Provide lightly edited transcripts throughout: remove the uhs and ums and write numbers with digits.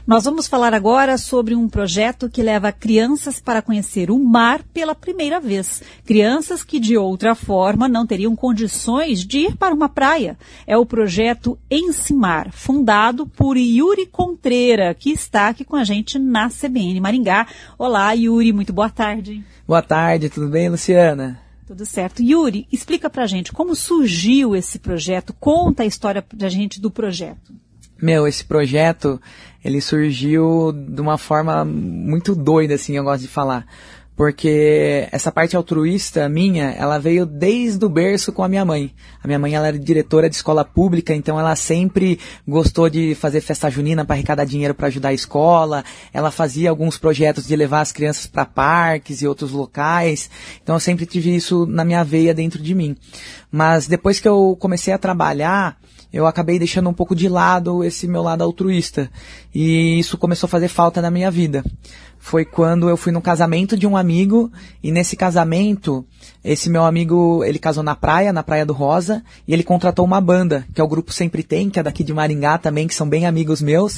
Nós vamos falar agora sobre um projeto que leva crianças para conhecer o mar pela primeira vez. Crianças que, de outra forma, não teriam condições de ir para uma praia. É o projeto Ensimar, fundado por Yuri Contreira, que está aqui com a gente na CBN Maringá. Olá, Yuri, muito boa tarde. Boa tarde, tudo bem, Luciana? Tudo certo. Yuri, explica pra gente como surgiu esse projeto, conta a história pra gente do projeto. Esse projeto, ele surgiu de uma forma muito doida, assim, eu gosto de falar. Porque essa parte altruísta minha, ela veio desde o berço com a minha mãe. A minha mãe, ela era diretora de escola pública, então ela sempre gostou de fazer festa junina para arrecadar dinheiro para ajudar a escola. Ela fazia alguns projetos de levar as crianças para parques e outros locais. Então eu sempre tive isso na minha veia dentro de mim. Mas depois que eu comecei a trabalhar, eu acabei deixando um pouco de lado esse meu lado altruísta. E isso começou a fazer falta na minha vida. Foi quando eu fui no casamento de um amigo, e nesse casamento, esse meu amigo, ele casou na Praia do Rosa, e ele contratou uma banda, que é o Grupo Sempre Tem, que é daqui de Maringá também, que são bem amigos meus.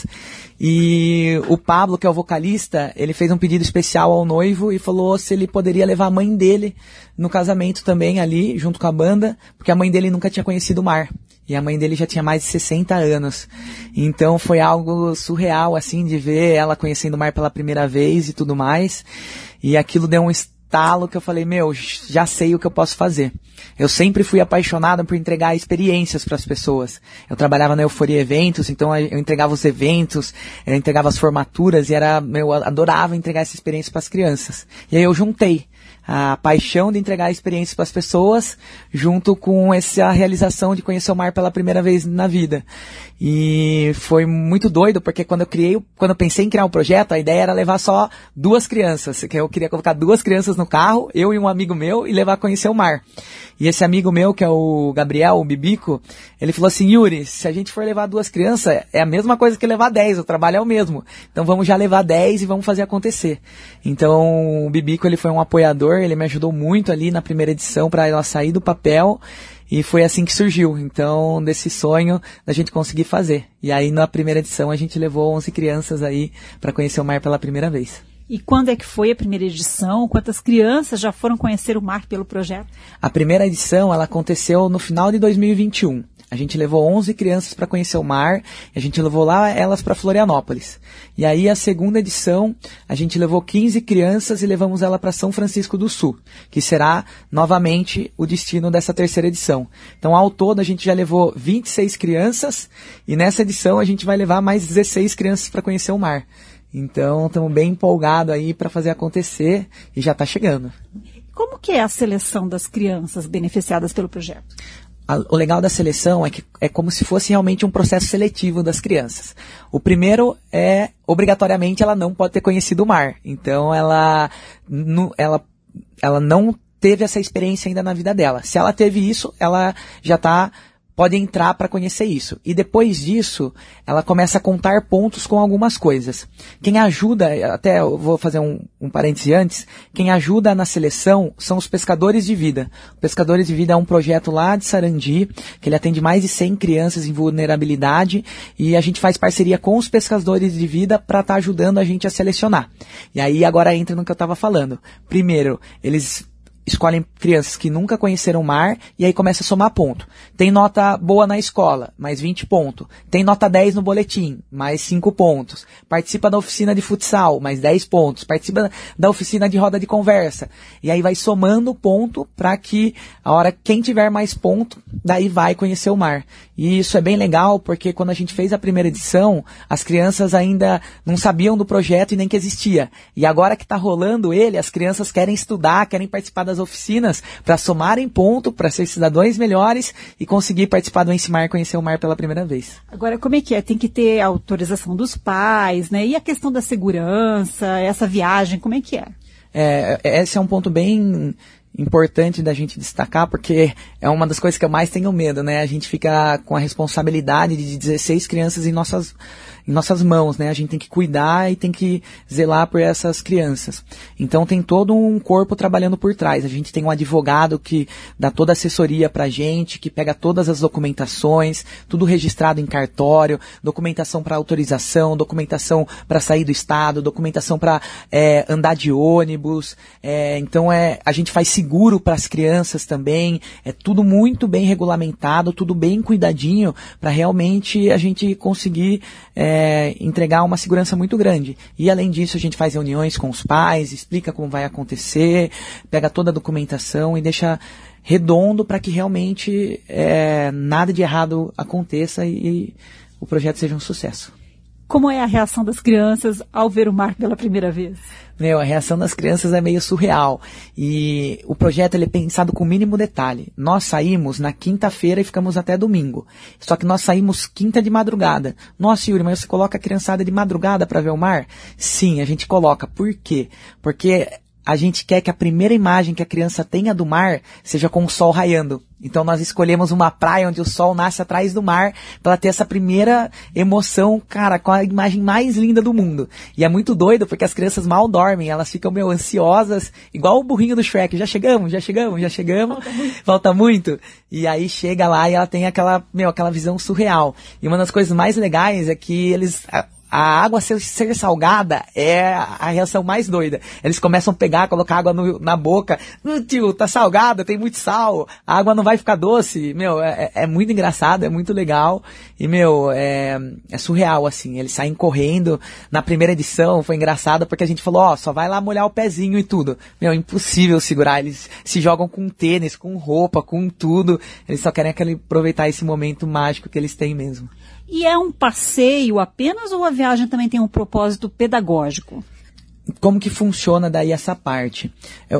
E o Pablo, que é o vocalista, ele fez um pedido especial ao noivo e falou se ele poderia levar a mãe dele no casamento também ali, junto com a banda, porque a mãe dele nunca tinha conhecido o mar. E a mãe dele já tinha mais de 60 anos. Então foi algo surreal, assim, de ver ela conhecendo o mar pela primeira vez e tudo mais. E aquilo deu um estalo que eu falei, já sei o que eu posso fazer. Eu sempre fui apaixonado por entregar experiências para as pessoas. Eu trabalhava na Euforia Eventos, então eu entregava os eventos, eu entregava as formaturas, e eu adorava entregar essa experiência para as crianças. E aí eu juntei a paixão de entregar experiências para as pessoas, junto com essa realização de conhecer o mar pela primeira vez na vida. E foi muito doido, porque quando eu pensei em criar um projeto, a ideia era levar só 2 crianças, que eu queria colocar 2 crianças no carro, eu e um amigo meu, e levar a conhecer o mar. E esse amigo meu, que é o Gabriel, o Bibico, ele falou assim, Yuri, se a gente for levar 2 crianças, é a mesma coisa que levar 10, o trabalho é o mesmo. Então vamos já levar 10 e vamos fazer acontecer. Então o Bibico, ele foi um apoiador, ele me ajudou muito ali na primeira edição para ela sair do papel, e foi assim que surgiu, então, desse sonho da gente conseguir fazer. E aí na primeira edição a gente levou 11 crianças aí para conhecer o mar pela primeira vez. E quando é que foi a primeira edição? Quantas crianças já foram conhecer o mar pelo projeto? A primeira edição, ela aconteceu no final de 2021. A gente levou 11 crianças para conhecer o mar, e a gente levou lá elas para Florianópolis. E aí a segunda edição, a gente levou 15 crianças e levamos ela para São Francisco do Sul, que será novamente o destino dessa terceira edição. Então ao todo a gente já levou 26 crianças, e nessa edição a gente vai levar mais 16 crianças para conhecer o mar. Então estamos bem empolgados aí para fazer acontecer, e já está chegando. Como que é a seleção das crianças beneficiadas pelo projeto? O legal da seleção é que é como se fosse realmente um processo seletivo das crianças. O primeiro é, obrigatoriamente, ela não pode ter conhecido o mar. Então, ela não teve essa experiência ainda na vida dela. Se ela teve isso, ela já pode entrar para conhecer isso. E depois disso, ela começa a contar pontos com algumas coisas. Quem ajuda, até eu vou fazer um parêntese antes, quem ajuda na seleção são os Pescadores de Vida. O Pescadores de Vida é um projeto lá de Sarandi, que ele atende mais de 100 crianças em vulnerabilidade, e a gente faz parceria com os Pescadores de Vida para estar ajudando a gente a selecionar. E aí agora entra no que eu estava falando. Primeiro, eles escolhem crianças que nunca conheceram o mar, e aí começa a somar ponto. Tem nota boa na escola, mais 20 pontos. Tem nota 10 no boletim, mais 5 pontos. Participa da oficina de futsal, mais 10 pontos. Participa da oficina de roda de conversa. E aí vai somando ponto para que a hora quem tiver mais ponto, daí vai conhecer o mar. E isso é bem legal, porque quando a gente fez a primeira edição, as crianças ainda não sabiam do projeto e nem que existia. E agora que está rolando ele, as crianças querem estudar, querem participar das oficinas para somarem ponto, para ser cidadãos melhores e conseguir participar do Ensimar, conhecer o mar pela primeira vez. Agora, como é que é? Tem que ter autorização dos pais, né? E a questão da segurança, essa viagem, como é que é? Esse é um ponto bem importante da gente destacar, porque é uma das coisas que eu mais tenho medo, né? A gente fica com a responsabilidade de 16 crianças em nossas mãos, né? A gente tem que cuidar e tem que zelar por essas crianças. Então tem todo um corpo trabalhando por trás. A gente tem um advogado que dá toda a assessoria pra gente, que pega todas as documentações, tudo registrado em cartório, documentação para autorização, documentação para sair do estado, documentação para andar de ônibus. Então a gente faz seguro para as crianças também. É tudo muito bem regulamentado, tudo bem cuidadinho para realmente a gente conseguir entregar uma segurança muito grande. E além disso a gente faz reuniões com os pais, explica como vai acontecer, pega toda a documentação e deixa redondo para que realmente nada de errado aconteça e o projeto seja um sucesso. Como é a reação das crianças ao ver o mar pela primeira vez? A reação das crianças é meio surreal. E o projeto ele é pensado com o mínimo detalhe. Nós saímos na quinta-feira e ficamos até domingo. Só que nós saímos quinta de madrugada. Nossa, Yuri, mas você coloca a criançada de madrugada para ver o mar? Sim, a gente coloca. Por quê? Porque a gente quer que a primeira imagem que a criança tenha do mar seja com o sol raiando. Então nós escolhemos uma praia onde o sol nasce atrás do mar para ela ter essa primeira emoção, cara, com a imagem mais linda do mundo. E é muito doido porque as crianças mal dormem, elas ficam meio ansiosas, igual o burrinho do Shrek, já chegamos, falta muito. E aí chega lá e ela tem aquela visão surreal. E uma das coisas mais legais é que a água ser salgada é a reação mais doida. Eles começam a pegar, colocar água na boca. Tio, tá salgada, tem muito sal. A água não vai ficar doce. É muito engraçado, é muito legal. E, é surreal, assim. Eles saem correndo. Na primeira edição foi engraçado porque a gente falou, só vai lá molhar o pezinho e tudo. Impossível segurar. Eles se jogam com tênis, com roupa, com tudo. Eles só querem aproveitar esse momento mágico que eles têm mesmo. E é um passeio apenas ou a viagem também tem um propósito pedagógico? Como que funciona daí essa parte?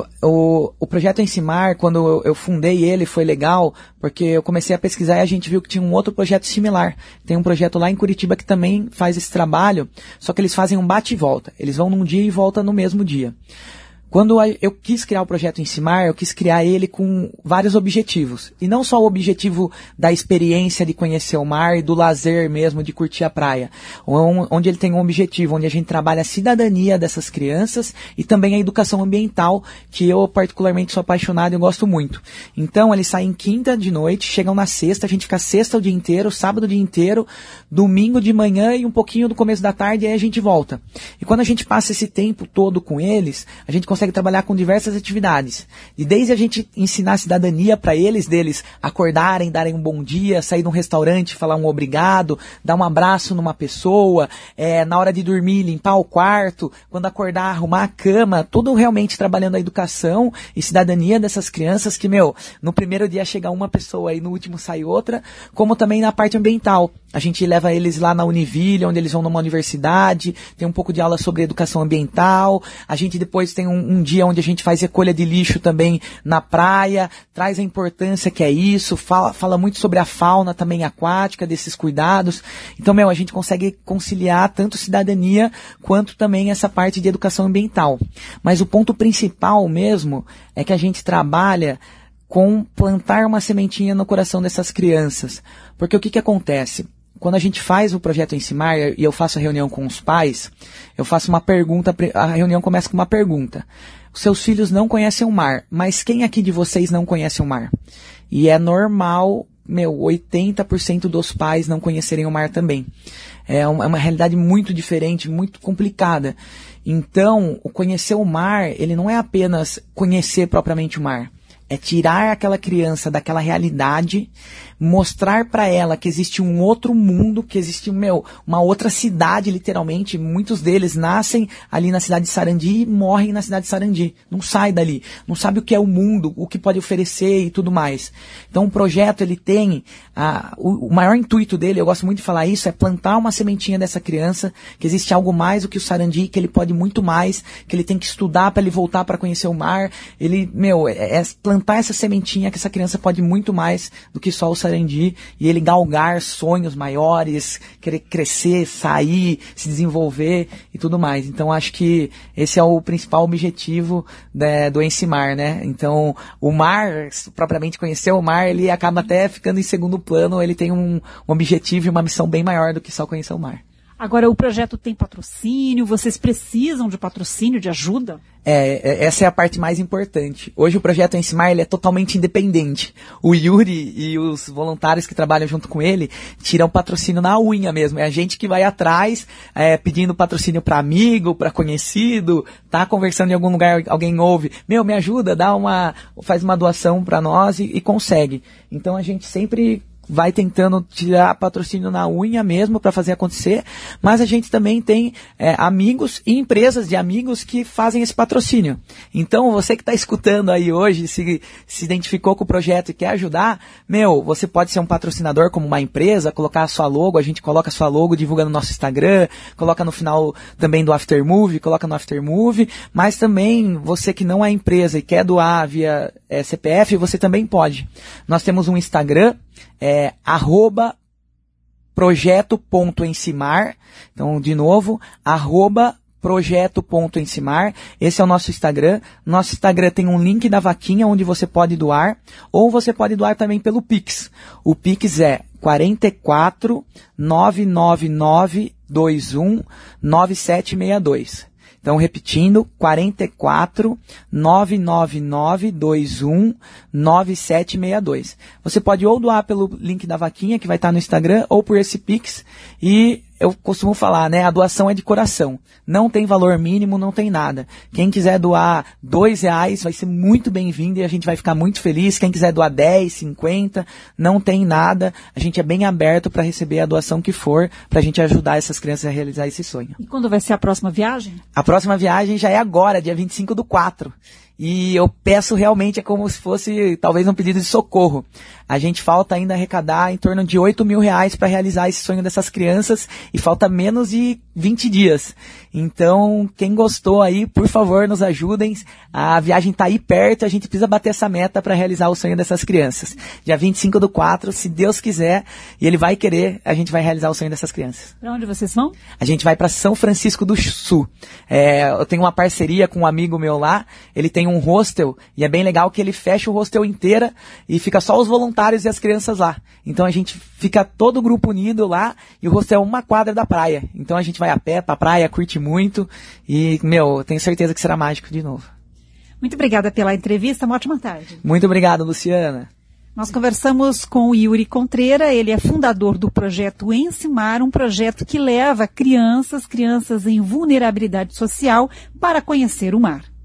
O projeto Ensimar, quando eu fundei ele, foi legal, porque eu comecei a pesquisar e a gente viu que tinha um outro projeto similar. Tem um projeto lá em Curitiba que também faz esse trabalho, só que eles fazem um bate e volta. Eles vão num dia e voltam no mesmo dia. Quando eu quis criar o projeto Ensimar, eu quis criar ele com vários objetivos. E não só o objetivo da experiência de conhecer o mar e do lazer mesmo, de curtir a praia. Onde ele tem um objetivo, onde a gente trabalha a cidadania dessas crianças e também a educação ambiental, que eu particularmente sou apaixonado e gosto muito. Então, eles saem quinta de noite, chegam na sexta, a gente fica sexta o dia inteiro, sábado o dia inteiro, domingo de manhã e um pouquinho do começo da tarde, e aí a gente volta. E quando a gente passa esse tempo todo com eles, a gente consegue trabalhar com diversas atividades. E desde a gente ensinar a cidadania para deles acordarem, darem um bom dia, sair de um restaurante, falar um obrigado, dar um abraço numa pessoa, na hora de dormir, limpar o quarto, quando acordar, arrumar a cama, tudo realmente trabalhando a educação e cidadania dessas crianças que, no primeiro dia chega uma pessoa e no último sai outra, como também na parte ambiental. A gente leva eles lá na Univille, onde eles vão numa universidade, tem um pouco de aula sobre educação ambiental, a gente depois tem um dia onde a gente faz recolha de lixo também na praia, traz a importância que é isso, fala muito sobre a fauna também aquática, desses cuidados. Então, a gente consegue conciliar tanto cidadania quanto também essa parte de educação ambiental. Mas o ponto principal mesmo é que a gente trabalha com plantar uma sementinha no coração dessas crianças. Porque o que acontece? Quando a gente faz o projeto Ensimar e eu faço a reunião com os pais, eu faço uma pergunta, a reunião começa com uma pergunta. Os seus filhos não conhecem o mar, mas quem aqui de vocês não conhece o mar? E é normal, 80% dos pais não conhecerem o mar também. É uma realidade muito diferente, muito complicada. Então, o conhecer o mar, ele não é apenas conhecer propriamente o mar. É tirar aquela criança daquela realidade, mostrar para ela que existe um outro mundo, que existe uma outra cidade, literalmente. Muitos deles nascem ali na cidade de Sarandi e morrem na cidade de Sarandi. Não sai dali, não sabe o que é o mundo, o que pode oferecer e tudo mais. Então o projeto, ele tem, o maior intuito dele, eu gosto muito de falar isso, é plantar uma sementinha dessa criança, que existe algo mais do que o Sarandi, que ele pode muito mais, que ele tem que estudar para ele voltar para conhecer o mar. Ele, é plantar essa sementinha que essa criança pode muito mais do que só o Sarandi, e ele galgar sonhos maiores, querer crescer, sair, se desenvolver e tudo mais. Então acho que esse é o principal objetivo do Ensimar, né? Então o mar, propriamente conhecer o mar, ele acaba até ficando em segundo plano, ele tem um objetivo e uma missão bem maior do que só conhecer o mar. Agora, o projeto tem patrocínio? Vocês precisam de patrocínio, de ajuda? Essa é a parte mais importante. Hoje o projeto Ensimar, ele é totalmente independente. O Yuri e os voluntários que trabalham junto com ele tiram patrocínio na unha mesmo. É a gente que vai atrás, pedindo patrocínio para amigo, para conhecido, tá conversando em algum lugar, alguém ouve, me ajuda, faz uma doação para nós e consegue. Então a gente sempre vai tentando tirar patrocínio na unha mesmo para fazer acontecer, mas a gente também tem amigos e empresas de amigos que fazem esse patrocínio. Então, você que está escutando aí hoje, se identificou com o projeto e quer ajudar, você pode ser um patrocinador como uma empresa, colocar a sua logo, a gente coloca a sua logo, divulga no nosso Instagram, coloca no final também do Aftermovie, coloca no Aftermovie, mas também você que não é empresa e quer doar via CPF, você também pode. Nós temos um Instagram, @projeto.ensimar. Então, de novo, @projeto.ensimar. Esse é o nosso Instagram. Nosso Instagram tem um link da vaquinha onde você pode doar, ou você pode doar também pelo Pix. O Pix é 44 999 21 9762. Então, repetindo, 44 999 21 9762. Você pode ou doar pelo link da vaquinha, que vai estar no Instagram, ou por esse Pix. E eu costumo falar, a doação é de coração. Não tem valor mínimo, não tem nada. Quem quiser doar R$2 vai ser muito bem-vindo e a gente vai ficar muito feliz. Quem quiser doar 10, 50, não tem nada. A gente é bem aberto para receber a doação que for, para a gente ajudar essas crianças a realizar esse sonho. E quando vai ser a próxima viagem? A próxima viagem já é agora, dia 25/4. E eu peço realmente, é como se fosse talvez um pedido de socorro. A gente falta ainda arrecadar em torno de R$8 mil para realizar esse sonho dessas crianças e falta menos de 20 dias. Então, quem gostou aí, por favor, nos ajudem. A viagem está aí perto, a gente precisa bater essa meta para realizar o sonho dessas crianças. Dia 25/4, se Deus quiser, e Ele vai querer, a gente vai realizar o sonho dessas crianças. Para onde vocês vão? A gente vai para São Francisco do Sul. Eu tenho uma parceria com um amigo meu lá, ele tem um hostel, e é bem legal que ele fecha o hostel inteira e fica só os voluntários e as crianças lá. Então a gente fica todo o grupo unido lá, e o hostel é uma quadra da praia. Então a gente vai a pé pra praia, curte muito, e, tenho certeza que será mágico de novo. Muito obrigada pela entrevista, uma ótima tarde. Muito obrigado, Luciana. Nós conversamos com o Yuri Contreira, ele é fundador do projeto Ensimar, um projeto que leva crianças em vulnerabilidade social para conhecer o mar.